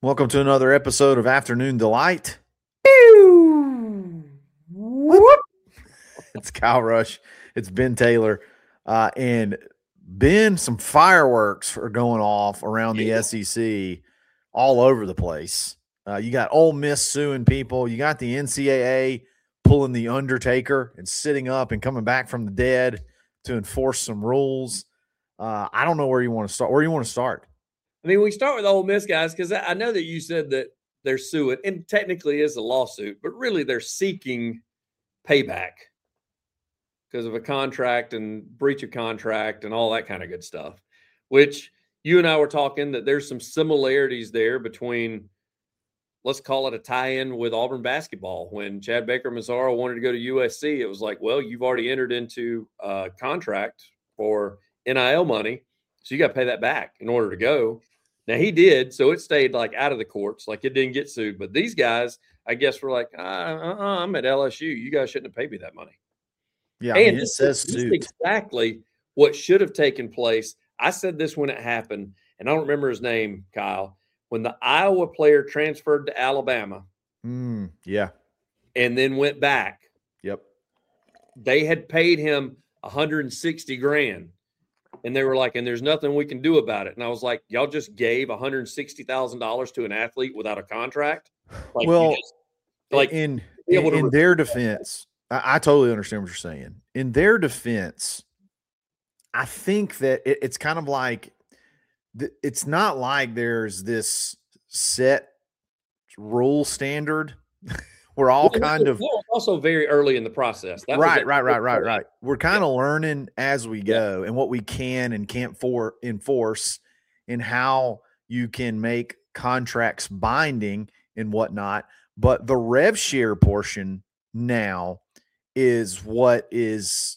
Welcome to another episode of Afternoon Delight. Whoop. It's Kyle Rush. It's Ben Taylor. And Ben, some fireworks are going off around the SEC all over the place. You got Ole Miss suing people. You got the NCAA pulling the Undertaker and sitting up and coming back from the dead to enforce some rules. I don't know where you want to start. Where do you want to start? I mean, we start with Ole Miss, guys, because I know that you said that they're suing, and technically is a lawsuit, but really they're seeking payback because of a contract and breach of contract and all that kind of good stuff, which you and I were talking that there's some similarities there between, let's call it a tie-in with Auburn basketball. When Chad Baker-Mazara wanted to go to USC, it was like, well, you've already entered into a contract for NIL money, so you got to pay that back in order to go. Now, he did, so it stayed like out of the courts, like it didn't get sued. But these guys, I guess, were like, I'm at LSU. You guys shouldn't have paid me that money. Yeah, And it says suit. Exactly what should have taken place. I said this when it happened, and I don't remember his name, Kyle. When the Iowa player transferred to Alabama, yeah, and then went back, yep, they had paid him $160,000. And they were like, and there's nothing we can do about it. And I was like, y'all just gave $160,000 to an athlete without a contract? Like, well, in their defense, I totally understand what you're saying. In their defense, I think that it's kind of like, it's not like there's this set rule standard. We're all kind of also very early in the process. Right. We're kind of learning as we go and what we can and can't enforce and how you can make contracts binding and whatnot. But the rev share portion now is what is,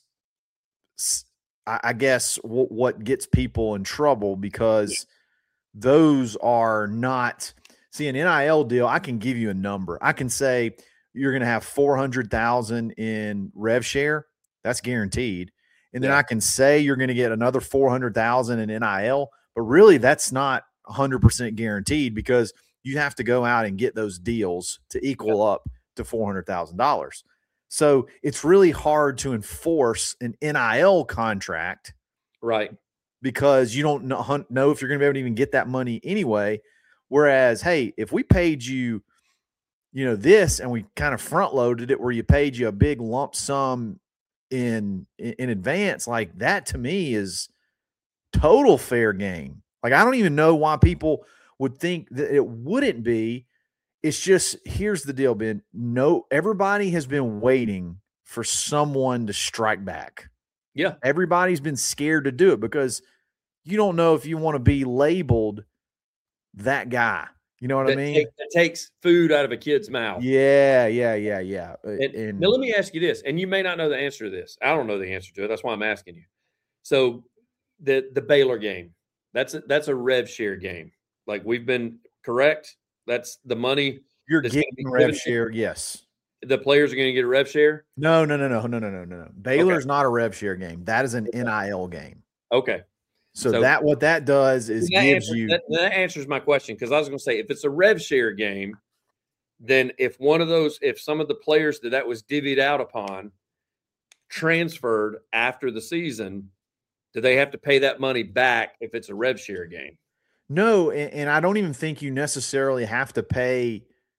I guess, what gets people in trouble, because those are not – see, an NIL deal, I can give you a number. I can say – you're going to have 400,000 in rev share. That's guaranteed. And then I can say you're going to get another 400,000 in NIL, but really that's not 100% guaranteed, because you have to go out and get those deals to equal up to $400,000. So it's really hard to enforce an NIL contract. Right. Because you don't know if you're going to be able to even get that money anyway. Whereas, hey, if we paid you, this, and we kind of front loaded it where you paid you a big lump sum in advance, like that to me is total fair game. Like, I don't even know why people would think that it wouldn't be. It's just, here's the deal, Ben. No, everybody has been waiting for someone to strike back. Yeah. Everybody's been scared to do it because you don't know if you want to be labeled that guy. You know what I mean? That takes food out of a kid's mouth. Yeah. Now, let me ask you this, and you may not know the answer to this. I don't know the answer to it. That's why I'm asking you. So the Baylor game, that's a rev share game. Like, we've been correct. That's the money. You're getting rev share, yes. The players are going to get a rev share? No. Baylor's not a rev share game. That is an NIL game. Okay. So that what that does is that answers my question, because I was going to say, if it's a rev share game, then if some of the players that was divvied out upon transferred after the season, do they have to pay that money back if it's a rev share game? No, and I don't even think you necessarily have to pay.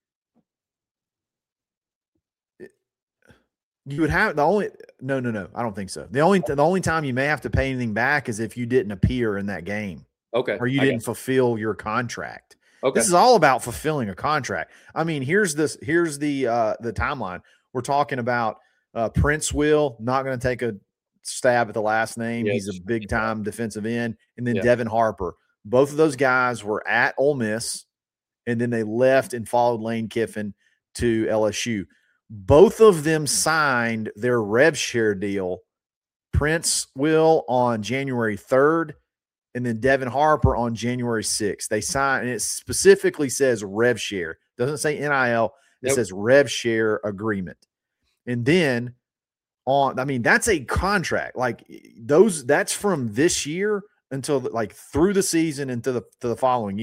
You would have no. I don't think so. The only time you may have to pay anything back is if you didn't appear in that game, okay, or you didn't fulfill your contract. Okay, this is all about fulfilling a contract. I mean, here's the timeline. We're talking about Prince Will, not going to take a stab at the last name. He's a big time defensive end, and then Devin Harper. Both of those guys were at Ole Miss, and then they left and followed Lane Kiffin to LSU. Both of them signed their rev share deal. Prince Will on January 3rd, and then Devin Harper on January 6th. They signed, and it specifically says rev share. It doesn't say NIL. It says rev share agreement. And then that's a contract. Like, that's from this year until through the season and to the following year.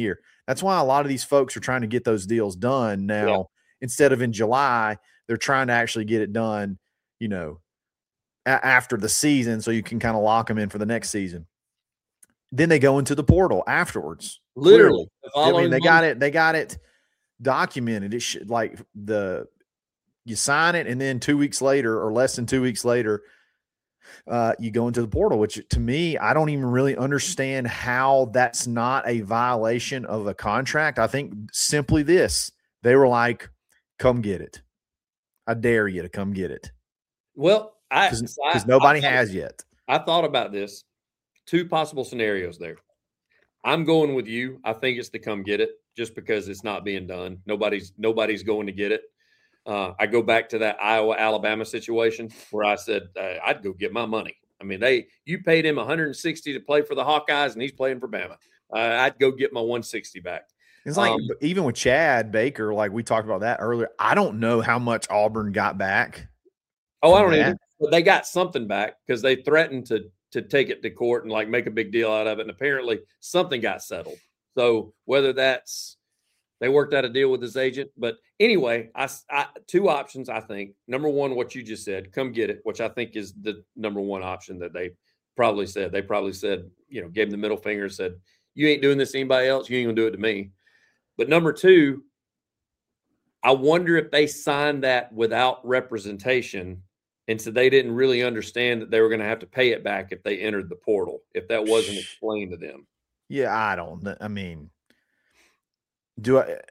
That's why a lot of these folks are trying to get those deals done now. Yeah. Instead of in July, they're trying to actually get it done, after the season, so you can kind of lock them in for the next season. Then they go into the portal afterwards. Literally. They got it documented. It should, you sign it, and then 2 weeks later, or less than 2 weeks later, you go into the portal, which to me, I don't even really understand how that's not a violation of a contract. I think simply this: they were like, "Come get it. I dare you to come get it." Well, because nobody has yet. I thought about this. 2 possible scenarios there. I'm going with you. I think it's to come get it, just because it's not being done. Nobody's going to get it. I go back to that Iowa-Alabama situation where I said I'd go get my money. I mean, you paid him $160 to play for the Hawkeyes, and he's playing for Bama. I'd go get my $160 back. It's like even with Chad Baker, like we talked about that earlier. I don't know how much Auburn got back. Oh, I don't either. But they got something back because they threatened to take it to court and make a big deal out of it. And apparently something got settled. So whether that's they worked out a deal with his agent. But anyway, I 2 options, I think. Number one, what you just said, come get it, which I think is the number one option that they probably said. They probably said, gave him the middle finger and said, you ain't doing this to anybody else. You ain't going to do it to me. But number 2, I wonder if they signed that without representation. And so they didn't really understand that they were going to have to pay it back if they entered the portal, if that wasn't explained to them. Yeah, I mean, do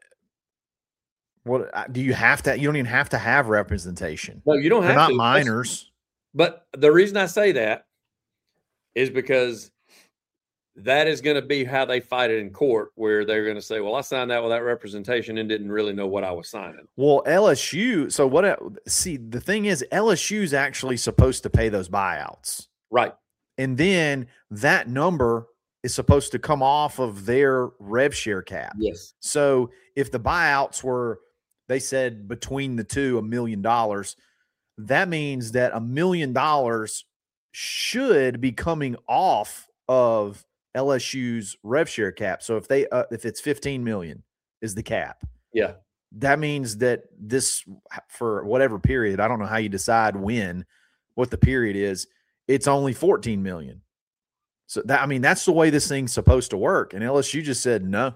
you have to? You don't even have to have representation. No, you don't have to. They're not minors. But the reason I say that is because that is going to be how they fight it in court, where they're going to say, well, I signed that without representation and didn't really know what I was signing. Well, LSU. So the thing is, LSU is actually supposed to pay those buyouts. Right. And then that number is supposed to come off of their rev share cap. Yes. So if the buyouts were, they said between the two, $1 million, that means that $1 million should be coming off of LSU's rev share cap. So if it's 15 million is the cap. Yeah. That means that this, for whatever period, I don't know how you decide what the period is, it's only 14 million. So that's the way this thing's supposed to work. And LSU just said no.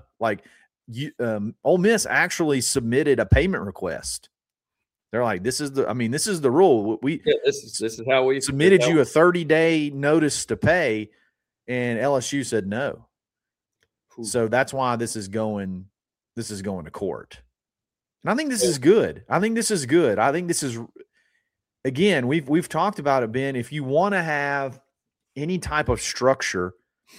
Ole Miss actually submitted a payment request. They're like, this is the rule. This is how we submitted you a 30-day notice to pay, and LSU said no. So that's why this is going to court. And I think this is good. I think this is, again, we've talked about it, Ben. If you want to have any type of structure,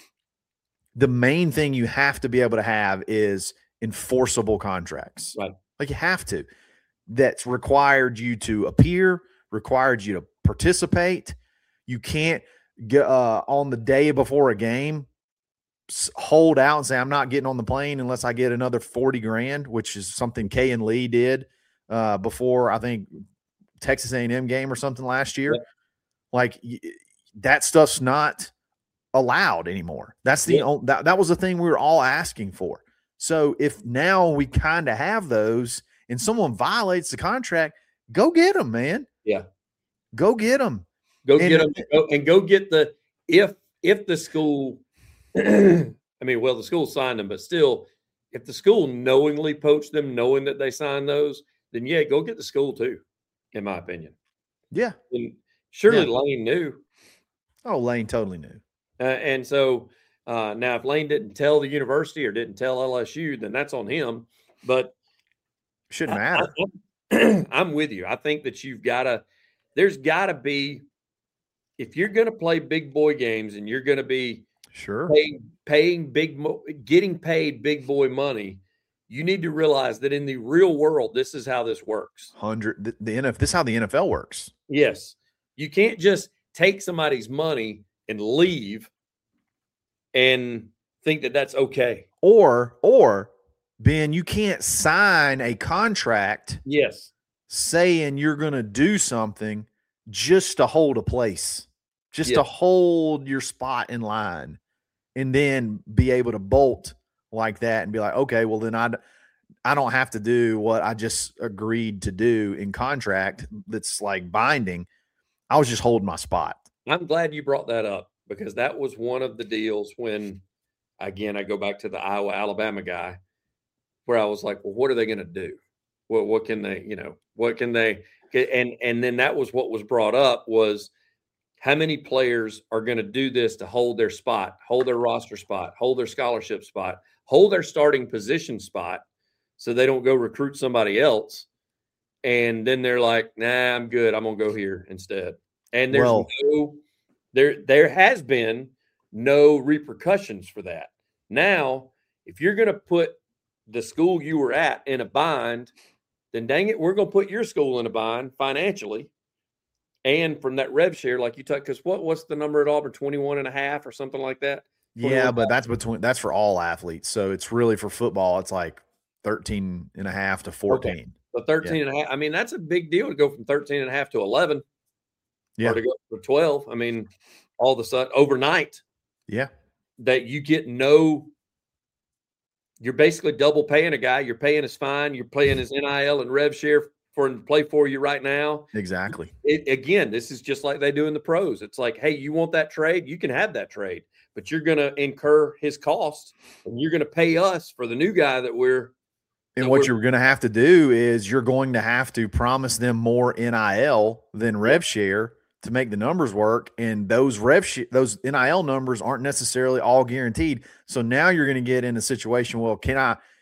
the main thing you have to be able to have is enforceable contracts. Right. Like you have to. That's required you to appear, required you to participate. You can't get on the day before a game, hold out and say, I'm not getting on the plane unless I get another $40,000, which is something Kay and Lee did before, I think, Texas A&M game or something last year. Yeah. That stuff's not allowed anymore. That's that was the thing we were all asking for. So if now we kind of have those and someone violates the contract, go get them, man. Yeah. Go get them. Go get them and go get if the school, the school signed them, but still, if the school knowingly poached them, knowing that they signed those, then yeah, go get the school too, in my opinion. Yeah. And surely Lane knew. Oh, Lane totally knew. And so now if Lane didn't tell the university or didn't tell LSU, then that's on him. But shouldn't matter. I'm with you. I think that there's got to be, if you're going to play big boy games and you're going to be getting paid big boy money, you need to realize that in the real world, this is how this works. This is how the NFL works. Yes. You can't just take somebody's money and leave and think that that's okay. Or Ben, you can't sign a contract. Yes. Saying you're going to do something just to hold a place, just to hold your spot in line, and then be able to bolt like that and be like, okay, well then I don't have to do what I just agreed to do in contract that's like binding. I was just holding my spot. I'm glad you brought that up because that was one of the deals when, again, I go back to the Iowa Alabama guy where I was like, well, what are they going to do? What can they, what can they, and then that was what was brought up was how many players are going to do this to hold their spot, hold their roster spot, hold their scholarship spot, hold their starting position spot so they don't go recruit somebody else. And then they're like, nah, I'm good. I'm going to go here instead. And there has been no repercussions for that. Now, if you're going to put the school you were at in a bind, then dang it, we're going to put your school in a bind financially. And from that rev share, like you talked, because what's the number at Auburn, 21.5 or something like that? Yeah, but that's for all athletes. So it's really for football. It's like 13.5 to 14. Okay. So 13.5. I mean, that's a big deal to go from 13.5 to 11. Yeah. Or to go to 12. I mean, all of a sudden overnight. Yeah. That you get you're basically double paying a guy. You're paying his fine. You're paying his NIL and rev share for him to play for you right now. Exactly. Again, this is just like they do in the pros. It's like, hey, you want that trade? You can have that trade, but you're going to incur his costs and you're going to pay us for the new guy that we're. And what you're going to have to do is you're going to have to promise them more NIL than rev share to make the numbers work. And those those NIL numbers aren't necessarily all guaranteed. So now you're going to get in a situation, well, can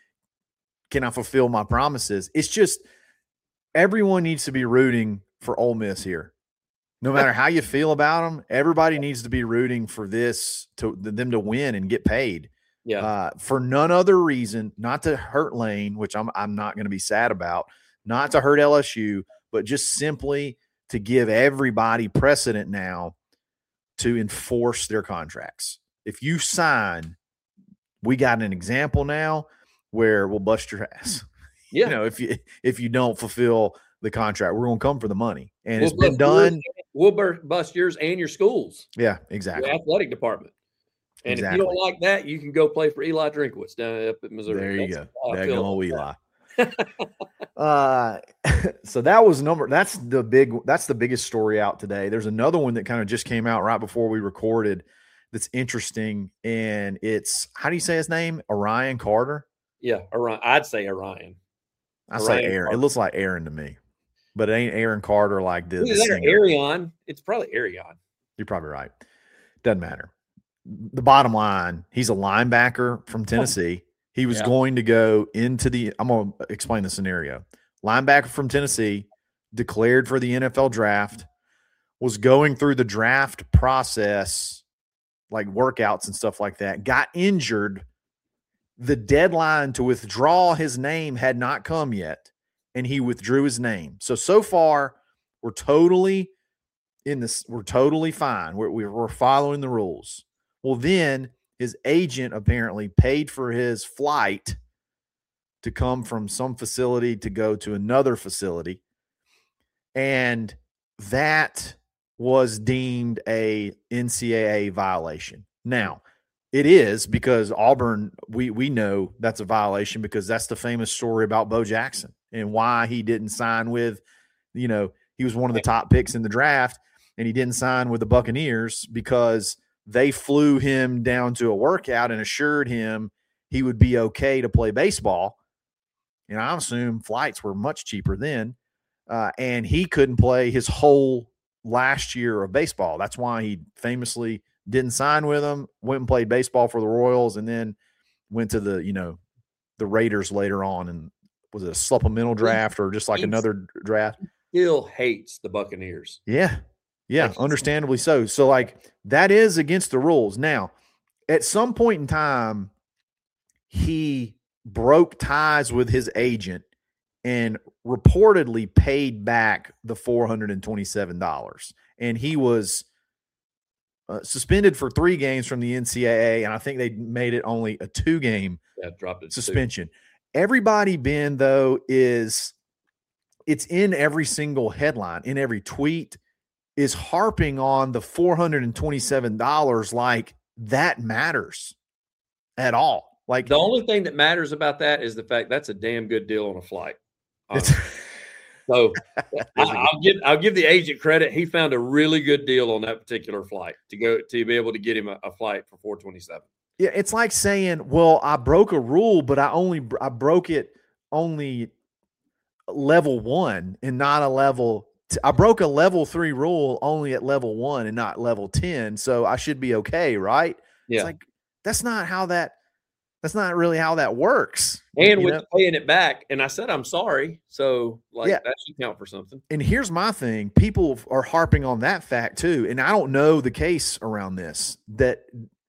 I fulfill my promises? It's just everyone needs to be rooting for Ole Miss here. No matter how you feel about them, everybody needs to be rooting for them to win and get paid. Yeah. For none other reason, not to hurt Lane, which I'm not going to be sad about, not to hurt LSU, but just simply to give everybody precedent now to enforce their contracts. If you sign, we got an example now where we'll bust your ass. Yeah. If you don't fulfill the contract, we're going to come for the money. And it's been done. We'll bust yours and your schools. Yeah, exactly. Your athletic department. And if you don't like that, you can go play for Eli Drinkwitz down up at Missouri. There you go. Daggone Eli. So that's the biggest story out today. There's another one that kind of just came out right before we recorded that's interesting. And it's, how do you say his name? Orion Carter? Yeah, Orion. I'd say Orion. I say Aaron. It looks like Aaron to me. But it ain't Aaron Carter like the singer. Arion. It's probably Arion. You're probably right. Doesn't matter. The bottom line, he's a linebacker from Tennessee. He was going to go into I'm going to explain the scenario. Linebacker from Tennessee, declared for the NFL draft, was going through the draft process, like workouts and stuff like that, got injured. The deadline to withdraw his name had not come yet, and he withdrew his name. So far, we're totally fine. We're following the rules. Well, then his agent apparently paid for his flight to come from some facility to go to another facility. And that was deemed a NCAA violation. Now, it is because Auburn, we know that's a violation because that's the famous story about Bo Jackson and why he didn't sign with, he was one of the top picks in the draft and he didn't sign with the Buccaneers because they flew him down to a workout and assured him he would be okay to play baseball. And I assume flights were much cheaper then. And he couldn't play his whole last year of baseball. That's why he famously didn't sign with them, went and played baseball for the Royals, and then went to the Raiders later on. And was it a supplemental draft or just like another draft? Still hates the Buccaneers. Yeah. Yeah, understandably so. So, that is against the rules. Now, at some point in time, he broke ties with his agent and reportedly paid back the $427. And he was suspended for 3 games from the NCAA, and I think they made it only a 2-game suspension. Everybody, Ben, though, it's in every single headline, in every tweet, is harping on the $427 like that matters at all. Like, the only thing that matters about that is the fact that's a damn good deal on a flight. So I'll give the agent credit. He found a really good deal on that particular flight to be able to get him a flight for 427. Yeah, it's like saying, well, I broke a rule, but I broke it only level 1 and not a level. I broke a level 3 rule only at level 1 and not level 10, so I should be okay, right? Yeah. It's like that's not really how that works. And with paying it back, and I said I'm sorry, so that should count for something. And here's my thing: people are harping on that fact too, and I don't know the case around this. That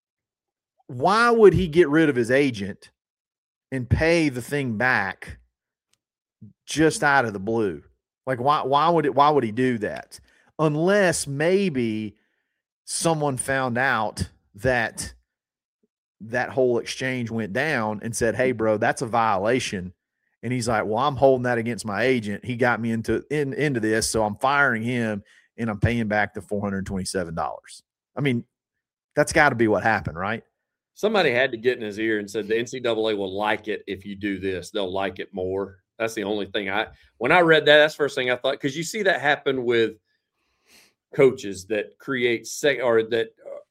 why would he get rid of his agent and pay the thing back just out of the blue? Like why would he do that? Unless maybe someone found out that whole exchange went down and said, "Hey, bro, that's a violation." And he's like, "Well, I'm holding that against my agent. He got me into this, so I'm firing him and I'm paying back the $427." I mean, that's got to be what happened, right? Somebody had to get in his ear and said the NCAA will like it if you do this. They'll like it more. That's the only thing when I read that, that's the first thing I thought, because you see that happen with coaches that create that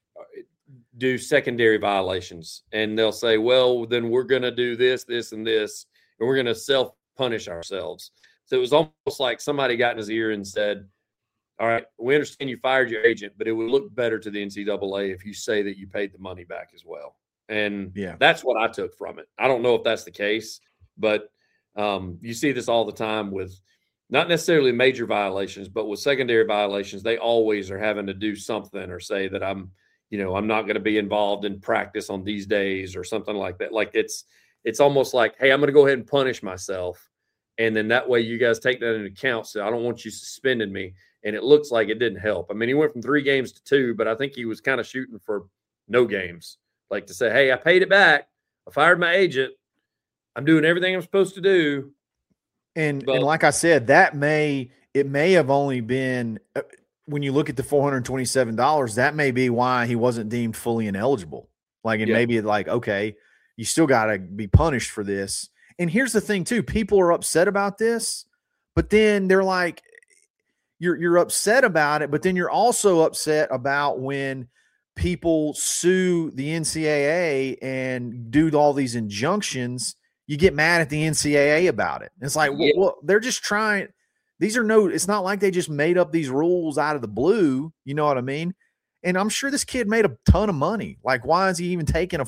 do secondary violations, and they'll say, well, then we're going to do this, this, and this, and we're going to self-punish ourselves. So it was almost like somebody got in his ear and said, all right, we understand you fired your agent, but it would look better to the NCAA if you say that you paid the money back as well. And that's what I took from it. I don't know if that's the case, but you see this all the time with not necessarily major violations, but with secondary violations. They always are having to do something or say that I'm not going to be involved in practice on these days or something like that. Like it's almost like, hey, I'm going to go ahead and punish myself. And then that way you guys take that into account. So I don't want you suspending me. And it looks like it didn't help. I mean, he went from 3 games to 2, but I think he was kind of shooting for no games. Like to say, hey, I paid it back. I fired my agent. I'm doing everything I'm supposed to do. And like I said, it may have only been, when you look at the $427, that may be why he wasn't deemed fully ineligible. Like, and maybe like, okay, you still got to be punished for this. And here's the thing too, people are upset about this, but then they're like, you're upset about it, but then you're also upset about when people sue the NCAA and do all these injunctions. You get mad at the NCAA about it. It's like, well, they're just trying. It's not like they just made up these rules out of the blue. You know what I mean? And I'm sure this kid made a ton of money. Like, why is he even taking a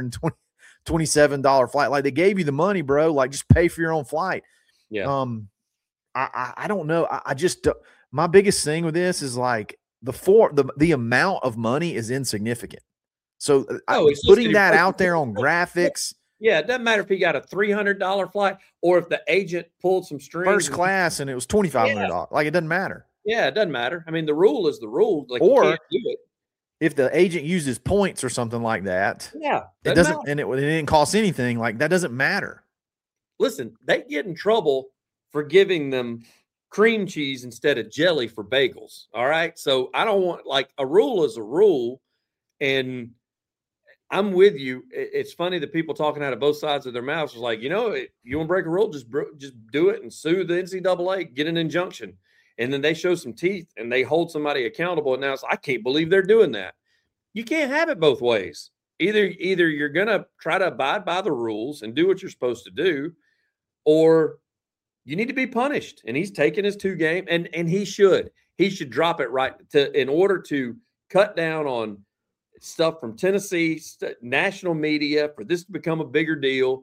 $427 flight? Like, they gave you the money, bro. Like, just pay for your own flight. Yeah. I don't know. I just, my biggest thing with this is like the amount of money is insignificant. So putting that out there on graphics. Yeah, it doesn't matter if he got a $300 flight or if the agent pulled some strings. First class and it was $2,500. Like, it doesn't matter. Yeah, it doesn't matter. I mean, the rule is the rule. Like, or you can't do it. If the agent uses points or something like that, it doesn't matter. And it didn't cost anything. Like, that doesn't matter. Listen, they get in trouble for giving them cream cheese instead of jelly for bagels. All right. So I don't want, like, a rule is a rule. And I'm with you. It's funny that people talking out of both sides of their mouths was like, you want to break a rule, just do it and sue the NCAA, get an injunction. And then they show some teeth and they hold somebody accountable. And now it's, I can't believe they're doing that. You can't have it both ways. Either you're going to try to abide by the rules and do what you're supposed to do, or you need to be punished. And he's taking his 2 game, and he should drop it in order to cut down on stuff from Tennessee, national media, for this to become a bigger deal.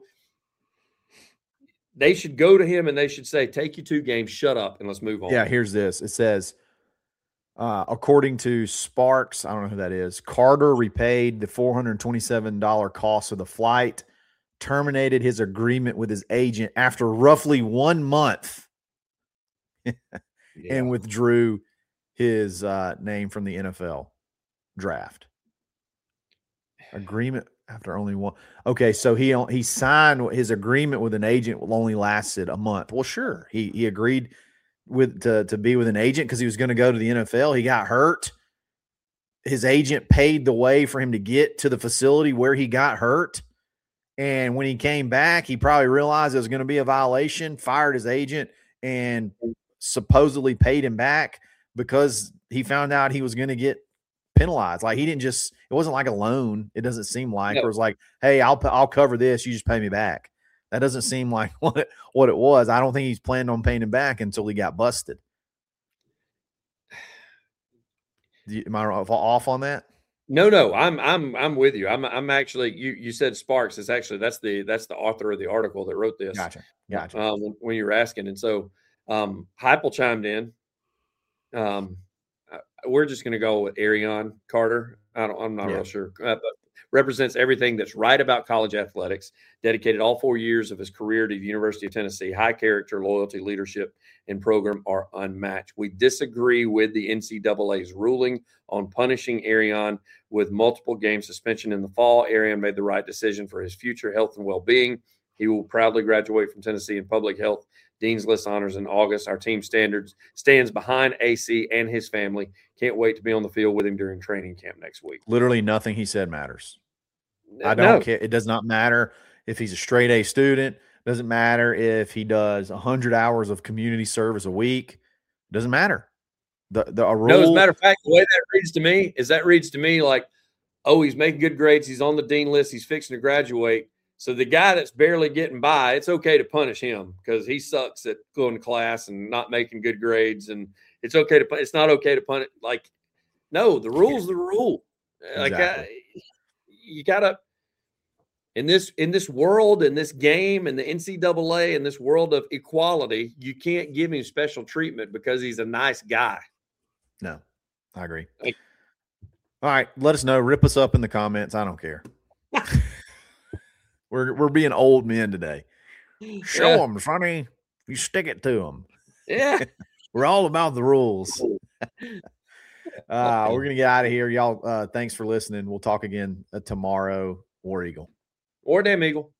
They should go to him and they should say, take your 2 games, shut up, and let's move on. Yeah, here's this. It says, according to Sparks, I don't know who that is, Carter repaid the $427 cost of the flight, terminated his agreement with his agent after roughly 1 month, and withdrew his name from the NFL draft. Agreement after only 1. Okay, so he signed his agreement with an agent, only lasted a month. Well, sure, he agreed to be with an agent because he was going to go to the NFL. He got hurt. His agent paid the way for him to get to the facility where he got hurt, And when he came back, he probably realized it was going to be a violation, fired his agent, and supposedly paid him back because he found out he was going to get penalized. Like, he didn't just, it wasn't like a loan. It doesn't seem like, No. or it was like, hey, I'll cover this. You just pay me back. That doesn't seem like what it was. I don't think he's planned on paying him back until he got busted. Am I off on that? No, I'm with you. I'm actually, you said Sparks. It's actually, that's the author of the article that wrote this. Gotcha. When you were asking. And so Heupel chimed in. We're just going to go with Arion Carter. I'm not real sure, but represents everything that's right about college athletics. Dedicated all 4 years of his career to the University of Tennessee. High character, loyalty, leadership, and program are unmatched. We disagree with the NCAA's ruling on punishing Arion with multiple game suspension in the fall. Arion made the right decision for his future health and well-being. He will proudly graduate from Tennessee in public health Dean's List honors in August. Our team stands behind AC and his family. Can't wait to be on the field with him during training camp next week. Literally nothing he said matters. I don't care. It does not matter if he's a straight A student. Doesn't matter if he does 100 hours of community service a week. Doesn't matter. A rule. No, as a matter of fact, the way that reads to me like, oh, he's making good grades. He's on the Dean List. He's fixing to graduate. So the guy that's barely getting by, it's okay to punish him because he sucks at going to class and not making good grades. And it's not okay to punish. Like, no, the rule's the rule. Exactly. Like, you gotta, in this world, in this game, in the NCAA, in this world of equality, you can't give him special treatment because he's a nice guy. No, I agree. All right, let us know. Rip us up in the comments. I don't care. We're being old men today. Show them, Sonny. You stick it to them. Yeah. We're all about the rules. We're going to get out of here. Y'all, thanks for listening. We'll talk again tomorrow. War Eagle. Or damn Eagle.